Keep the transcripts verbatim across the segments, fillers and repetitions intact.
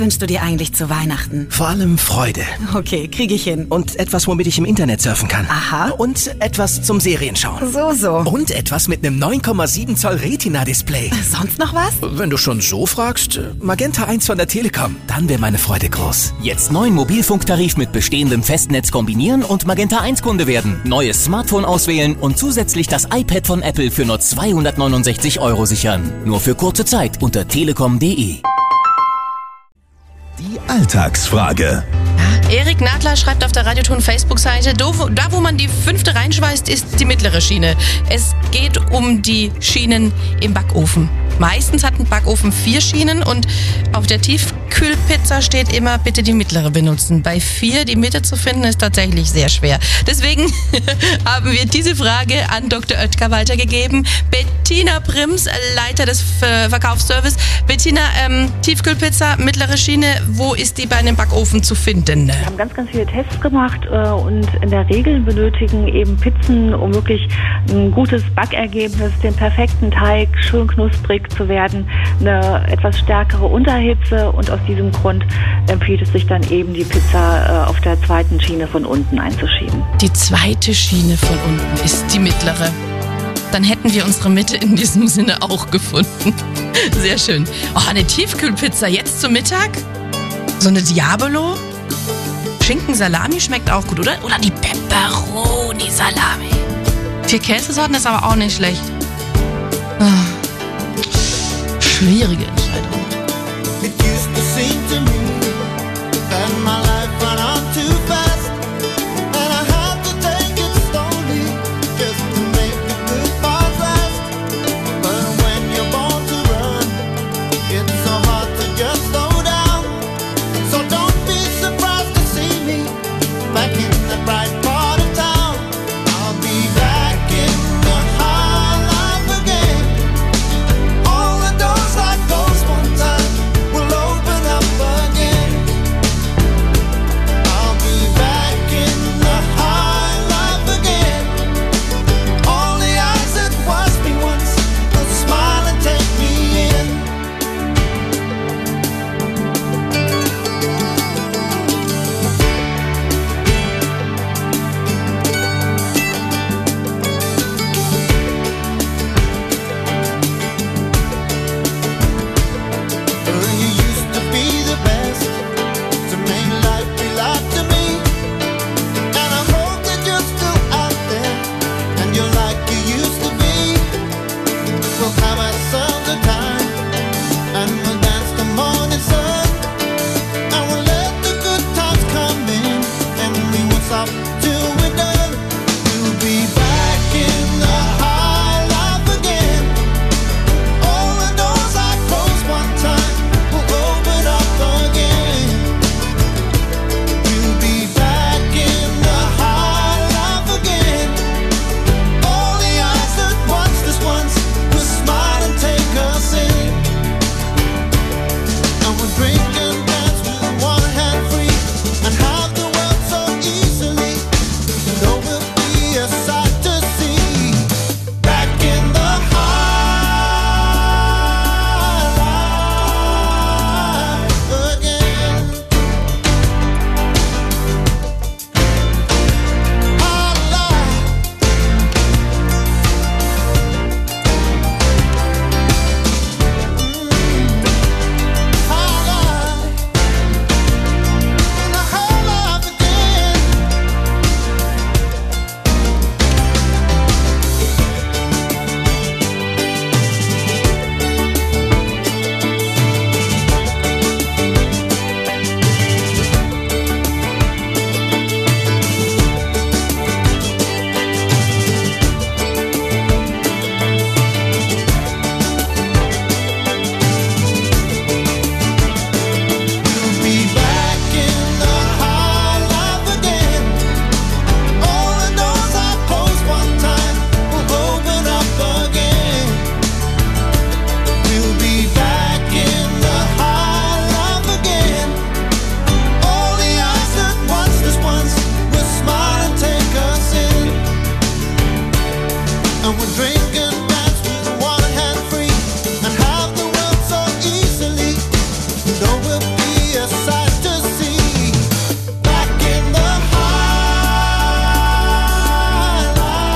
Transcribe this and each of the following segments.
wünschst du dir eigentlich zu Weihnachten? Vor allem Freude. Okay, kriege ich hin. Und etwas, womit ich im Internet surfen kann. Aha. Und etwas zum Serienschauen. So, so. Und etwas mit einem neun Komma sieben Zoll Retina-Display. Sonst noch was? Wenn du schon so fragst, Magenta eins von der Telekom, dann wäre meine Freude groß. Jetzt neuen Mobilfunktarif mit bestehendem Festnetz kombinieren und Magenta eins Kunde werden. Neues Smartphone auswählen und zusätzlich das iPad von Apple für nur zweihundertneunundsechzig Euro sichern. Nur für kurze Zeit unter telekom punkt de. Die Alltagsfrage. Erik Nadler schreibt auf der Radioton Facebook-Seite, da wo man die fünfte reinschweißt, ist die mittlere Schiene. Es geht um die Schienen im Backofen. Meistens hat ein Backofen vier Schienen und auf der Tiefkühlpizza steht immer, bitte die mittlere benutzen. Bei vier die Mitte zu finden, ist tatsächlich sehr schwer. Deswegen haben wir diese Frage an Doktor Oetker weitergegeben. Bettina Prims, Leiter des Verkaufsservice. Bettina, ähm, Tiefkühlpizza, mittlere Schiene, wo ist die bei einem Backofen zu finden? Wir haben ganz, ganz viele Tests gemacht äh, und in der Regel benötigen eben Pizzen, um wirklich ein gutes Backergebnis, den perfekten Teig, schön knusprig zu werden, eine etwas stärkere Unterhitze, und aus diesem Grund empfiehlt es sich dann eben, die Pizza äh, auf der zweiten Schiene von unten einzuschieben. Die zweite Schiene von unten ist die mittlere. Dann hätten wir unsere Mitte in diesem Sinne auch gefunden. Sehr schön. Oh, eine Tiefkühlpizza jetzt zum Mittag? So eine Diabolo? Schinken-Salami schmeckt auch gut, oder? Oder die Pepperoni-Salami. Vier Käsesorten ist aber auch nicht schlecht. Oh. Schwierige Entscheidung. It used to seem to me that my life ran on too fast, and I had to take it slowly just to make the good parts last. But when you're born to run, it's so hard to just slow down. So don't be surprised to see me back in the bright part of town. I'll be back in the high life again. All the doors I close a sight to see. Back in the high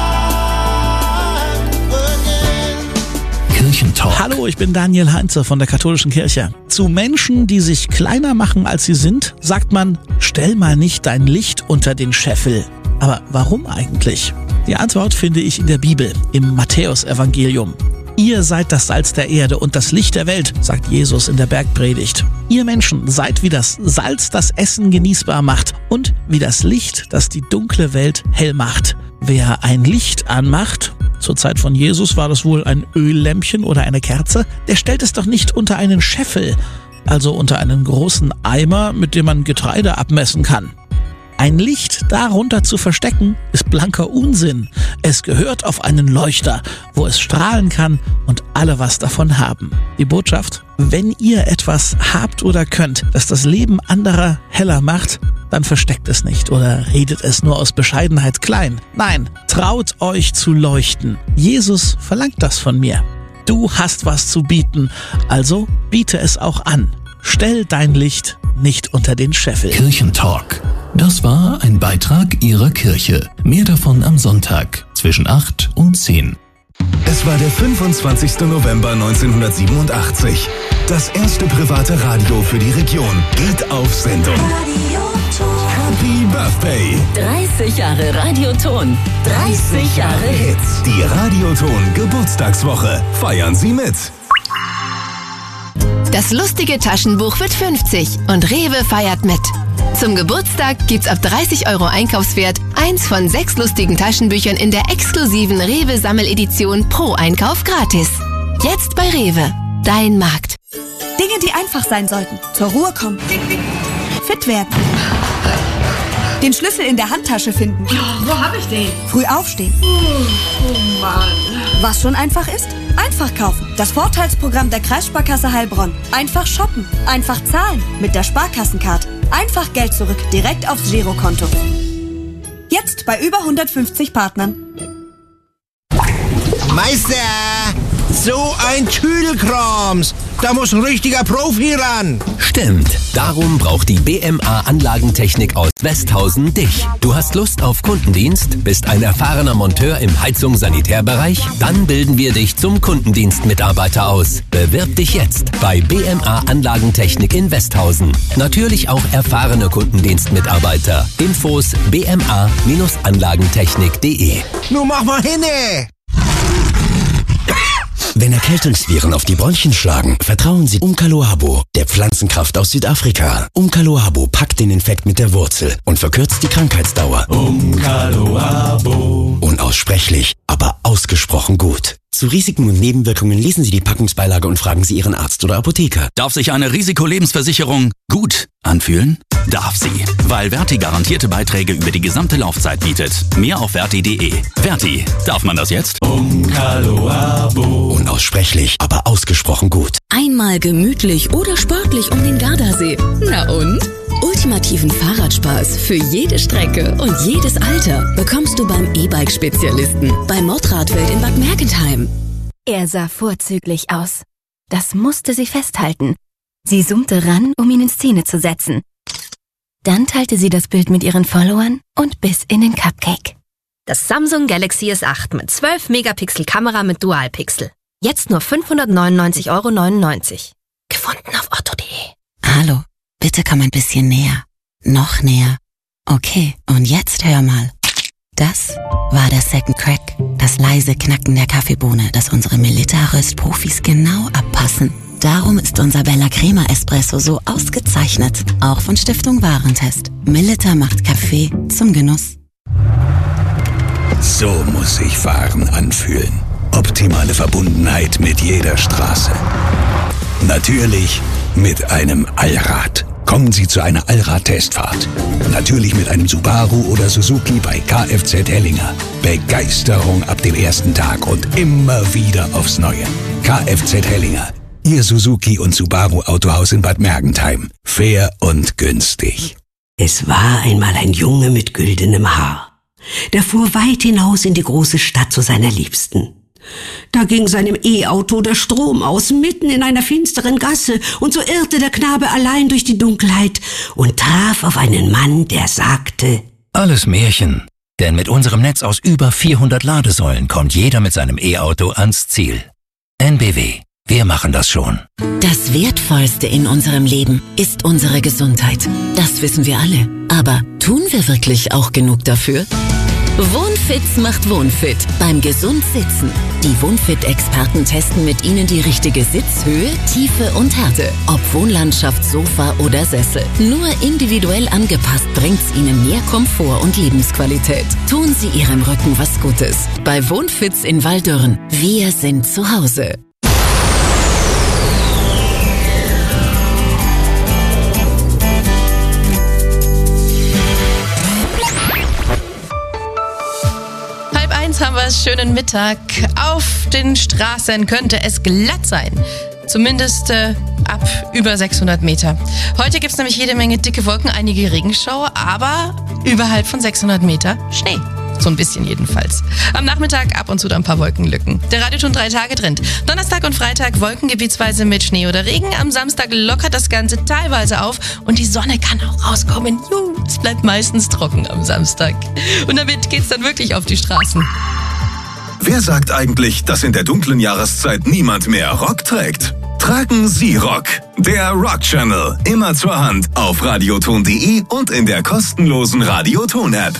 life again. Kirchentalk. Hallo, ich bin Daniel Heinze von der Katholischen Kirche. Zu Menschen, die sich kleiner machen, als sie sind, sagt man, stell mal nicht dein Licht unter den Scheffel. Aber warum eigentlich? Die Antwort finde ich in der Bibel, im Matthäusevangelium. Ihr seid das Salz der Erde und das Licht der Welt, sagt Jesus in der Bergpredigt. Ihr Menschen seid wie das Salz, das Essen genießbar macht und wie das Licht, das die dunkle Welt hell macht. Wer ein Licht anmacht, zur Zeit von Jesus war das wohl ein Öllämpchen oder eine Kerze, der stellt es doch nicht unter einen Scheffel, also unter einen großen Eimer, mit dem man Getreide abmessen kann. Ein Licht darunter zu verstecken, ist blanker Unsinn. Es gehört auf einen Leuchter, wo es strahlen kann und alle was davon haben. Die Botschaft: Wenn ihr etwas habt oder könnt, das das Leben anderer heller macht, dann versteckt es nicht oder redet es nur aus Bescheidenheit klein. Nein, traut euch zu leuchten. Jesus verlangt das von mir. Du hast was zu bieten, also biete es auch an. Stell dein Licht nicht unter den Scheffel. Kirchentalk. Das war ein Beitrag Ihrer Kirche. Mehr davon am Sonntag zwischen acht und zehn. Es war der fünfundzwanzigster November neunzehnhundertsiebenundachtzig. Das erste private Radio für die Region geht auf Sendung. Happy Birthday! dreißig Jahre Radioton. dreißig Jahre Hits. Die Radioton Geburtstagswoche. Feiern Sie mit! Das lustige Taschenbuch wird fünfzig und Rewe feiert mit. Zum Geburtstag gibt's ab dreißig Euro Einkaufswert eins von sechs lustigen Taschenbüchern in der exklusiven Rewe Sammeledition pro Einkauf gratis. Jetzt bei Rewe, dein Markt. Dinge, die einfach sein sollten. Zur Ruhe kommen. Fit werden. Den Schlüssel in der Handtasche finden. Oh, wo hab ich den? Früh aufstehen. Oh, oh Mann. Was schon einfach ist? Einfach kaufen. Das Vorteilsprogramm der Kreissparkasse Heilbronn. Einfach shoppen. Einfach zahlen. Mit der Sparkassenkarte. Einfach Geld zurück. Direkt aufs Girokonto. Jetzt bei über hundertfünfzig Partnern. Meister! So ein Tüdelkrams! Da muss ein richtiger Profi ran! Stimmt. Darum braucht die B M A Anlagentechnik aus Westhausen dich. Du hast Lust auf Kundendienst? Bist ein erfahrener Monteur im Heizung-Sanitärbereich? Dann bilden wir dich zum Kundendienstmitarbeiter aus. Bewirb dich jetzt bei B M A Anlagentechnik in Westhausen. Natürlich auch erfahrene Kundendienstmitarbeiter. Infos b m a anlagentechnik punkt de. Nun mach mal hinne! Wenn Erkältungsviren auf die Bronchien schlagen, vertrauen Sie Umkaloabo, der Pflanzenkraft aus Südafrika. Umkaloabo packt den Infekt mit der Wurzel und verkürzt die Krankheitsdauer. Umkaloabo. Unaussprechlich, aber ausgesprochen gut. Zu Risiken und Nebenwirkungen lesen Sie die Packungsbeilage und fragen Sie Ihren Arzt oder Apotheker. Darf sich eine Risikolebensversicherung gut anfühlen? Darf sie, weil Verti garantierte Beiträge über die gesamte Laufzeit bietet. Mehr auf verti punkt de. Verti, darf man das jetzt? Umkaloabo. Unaussprechlich, aber ausgesprochen gut. Einmal gemütlich oder sportlich um den Gardasee. Na und? Ultimativen Fahrradspaß für jede Strecke und jedes Alter bekommst du beim E-Bike-Spezialisten bei Mottradwelt in Bad Mergentheim. Er sah vorzüglich aus. Das musste sie festhalten. Sie zoomte ran, um ihn in Szene zu setzen. Dann teilte sie das Bild mit ihren Followern und biss in den Cupcake. Das Samsung Galaxy S acht mit zwölf Megapixel Kamera mit Dualpixel. Jetzt nur fünfhundertneunundneunzig Euro neunundneunzig. Gefunden auf otto punkt de. Hallo, bitte komm ein bisschen näher. Noch näher. Okay, und jetzt hör mal. Das war der Second Crack. Das leise Knacken der Kaffeebohne, das unsere Melitta-Röstprofis genau abpassen. Darum ist unser Bella Crema Espresso so ausgezeichnet. Auch von Stiftung Warentest. Melitta macht Kaffee zum Genuss. So muss sich Fahren anfühlen. Optimale Verbundenheit mit jeder Straße. Natürlich mit einem Allrad. Kommen Sie zu einer Allrad-Testfahrt. Natürlich mit einem Subaru oder Suzuki bei Kfz Hellinger. Begeisterung ab dem ersten Tag und immer wieder aufs Neue. Kfz Hellinger. Ihr Suzuki und Subaru Autohaus in Bad Mergentheim. Fair und günstig. Es war einmal ein Junge mit güldenem Haar. Der fuhr weit hinaus in die große Stadt zu seiner Liebsten. Da ging seinem E-Auto der Strom aus, mitten in einer finsteren Gasse, und so irrte der Knabe allein durch die Dunkelheit und traf auf einen Mann, der sagte: Alles Märchen, denn mit unserem Netz aus über vierhundert Ladesäulen kommt jeder mit seinem E-Auto ans Ziel. N B W, wir machen das schon. Das Wertvollste in unserem Leben ist unsere Gesundheit. Das wissen wir alle. Aber tun wir wirklich auch genug dafür? Wohnfits macht Wohnfit beim Gesund Sitzen. Die Wohnfit-Experten testen mit Ihnen die richtige Sitzhöhe, Tiefe und Härte. Ob Wohnlandschaft, Sofa oder Sessel. Nur individuell angepasst bringt's Ihnen mehr Komfort und Lebensqualität. Tun Sie Ihrem Rücken was Gutes. Bei Wohnfits in Waldürn. Wir sind zu Hause. Haben wir es, schönen Mittag. Auf den Straßen könnte es glatt sein. Zumindest äh, ab über sechshundert Meter. Heute gibt es nämlich jede Menge dicke Wolken, einige Regenschauer, aber überhalb von sechshundert Meter Schnee. So ein bisschen jedenfalls. Am Nachmittag ab und zu dann ein paar Wolkenlücken. Der Radioton drei Tage trennt. Donnerstag und Freitag Wolken gebietsweise mit Schnee oder Regen. Am Samstag lockert das Ganze teilweise auf und die Sonne kann auch rauskommen. Juhu, es bleibt meistens trocken am Samstag. Und damit geht's dann wirklich auf die Straßen. Wer sagt eigentlich, dass in der dunklen Jahreszeit niemand mehr Rock trägt? Tragen Sie Rock. Der Rock Channel. Immer zur Hand auf radioton punkt de und in der kostenlosen Radioton-App.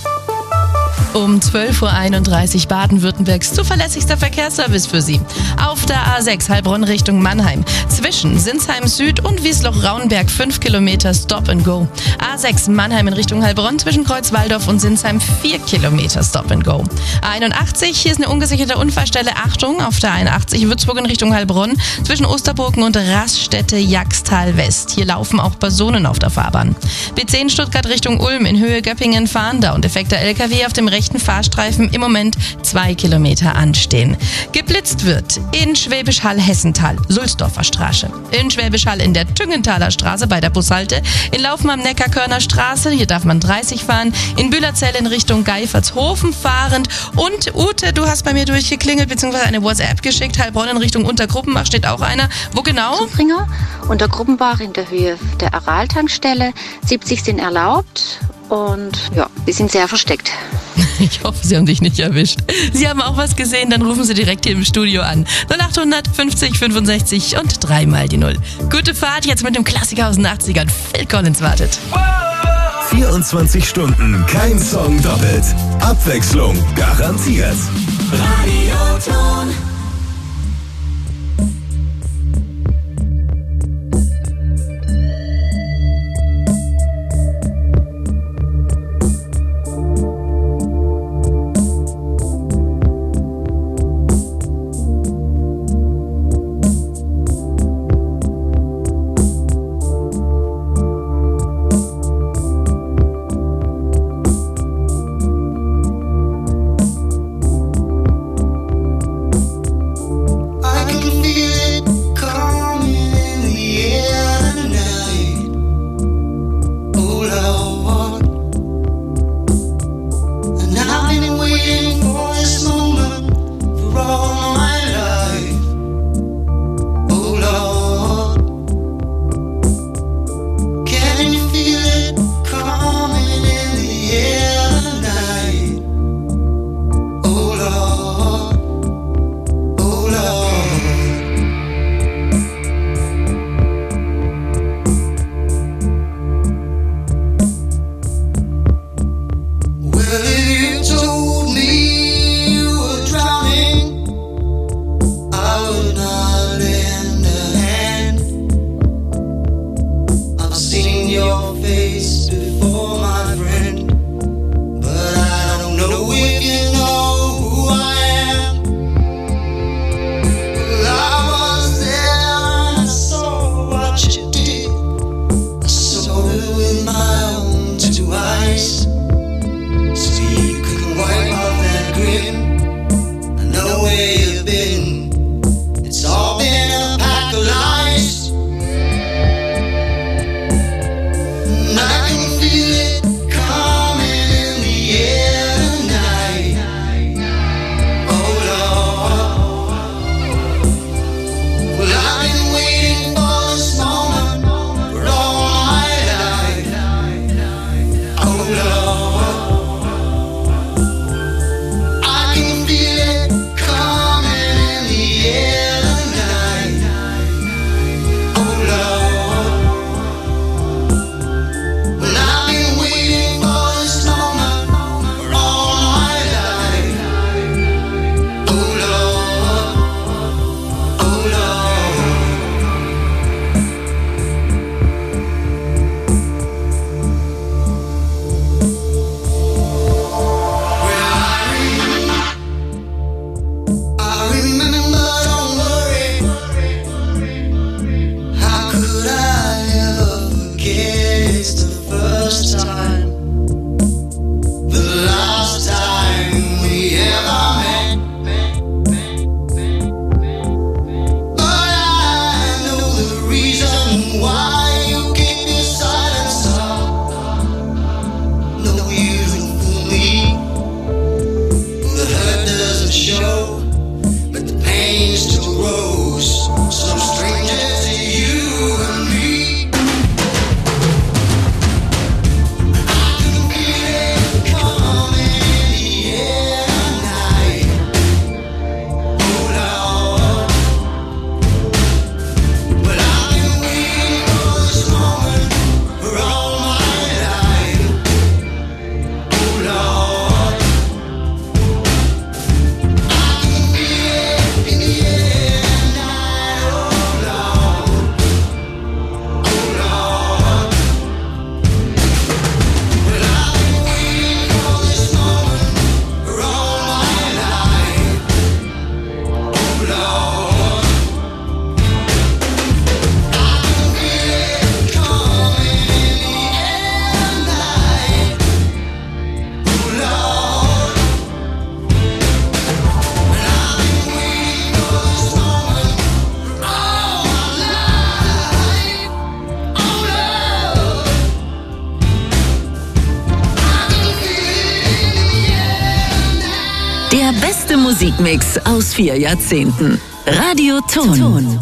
Um zwölf Uhr einunddreißig Baden-Württembergs zuverlässigster Verkehrsservice für Sie. Auf der A sechs Heilbronn Richtung Mannheim. Zwischen Sinsheim Süd und Wiesloch-Raunberg fünf Kilometer Stop and Go. A sechs Mannheim in Richtung Heilbronn zwischen Kreuzwaldorf und Sinsheim vier Kilometer Stop and Go. A einundachtzig, hier ist eine ungesicherte Unfallstelle. Achtung, auf der A einundachtzig Würzburg in Richtung Heilbronn zwischen Osterburgen und Raststätte Jagstal West. Hier laufen auch Personen auf der Fahrbahn. B zehn Stuttgart Richtung Ulm in Höhe Göppingen fahren da und defekter L K W auf dem rechten Fahrstreifen im Moment zwei Kilometer anstehen. Geblitzt wird in Schwäbisch Hall Hessental, Sulzdorfer Straße. In Schwäbisch Hall in der Tüngenthaler Straße bei der Bushalte. In Laufen am Neckar-Körner Straße, hier darf man dreißig fahren. In Bühlerzell in Richtung Geifertshofen fahrend. Und Ute, du hast bei mir durchgeklingelt bzw. eine WhatsApp geschickt. Heilbronn in Richtung Untergruppenbach steht auch einer. Wo genau? Zufringer, Untergruppenbach in der Höhe der Aral-Tankstelle. siebzig sind erlaubt. Und ja, wir sind sehr versteckt. Ich hoffe, Sie haben dich nicht erwischt. Sie haben auch was gesehen, dann rufen Sie direkt hier im Studio an. null achthundert fünfzig fünfundsechzig und dreimal die Null. Gute Fahrt jetzt mit dem Klassiker aus den achtzigern. Phil Collins wartet. vierundzwanzig Stunden, kein Song doppelt. Abwechslung garantiert. Radioton. I can feel it it's the first time, the last time we ever met. But I know the reason why you keep your silence up. No, you don't fool me. The hurt doesn't show, but the pain still grows. Some stranger to you and me. Der beste Musikmix aus vier Jahrzehnten. Radio Ton. Ton.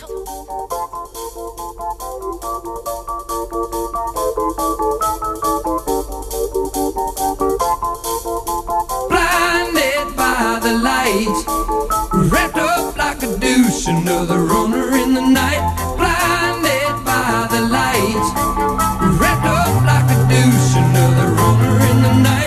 Blinded by the light, wrapped up like a douche, another runner in the night. Blinded by the light, wrapped up like a douche, another runner in the night.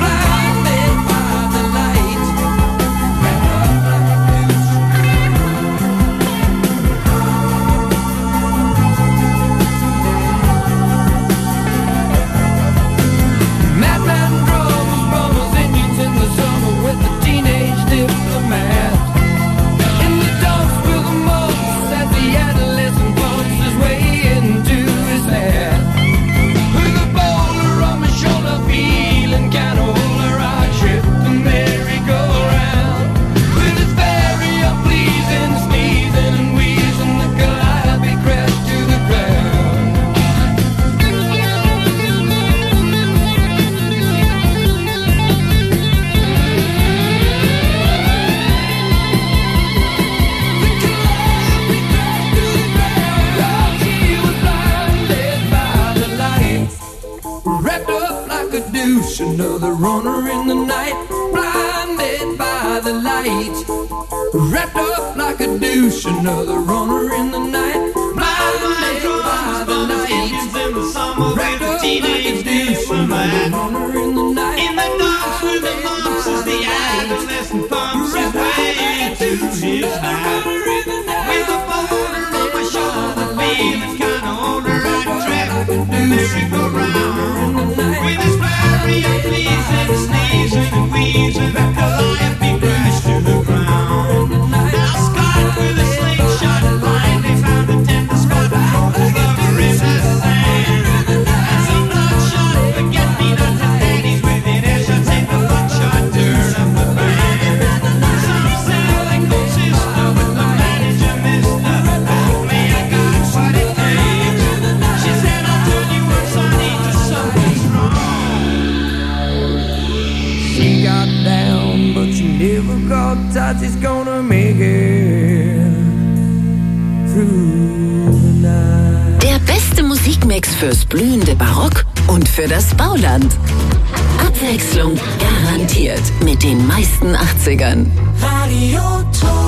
Another runner in the night, blinded by the light, wrapped up like a douche. Another runner in the night, blinded by the light, wrapped up like a douche. Another runner in the night, in the dark with the lumps as the adolescent pumps his way to his night. With a boulder on my shoulder, feeling kinda older, I track the merry-go-round. With his flurry of pleasing, sneezing and wheezing, the life he crashed to the ground. Now Scott with a slingshot blindly found a tender spot for the lover in the sand. And some bloodshot forget-me-not and daddies with inertia take the buckshot turn of the band. Some cynical sister with the manager mister, oh me I got what it takes. She said I'll turn you on Sonny to something's wrong. She got down but she never got touch. She's gonna make it through the night. Der beste Musikmix fürs blühende Barock und für das Bauland. Abwechslung garantiert mit den meisten achtzigern. Radio Ton.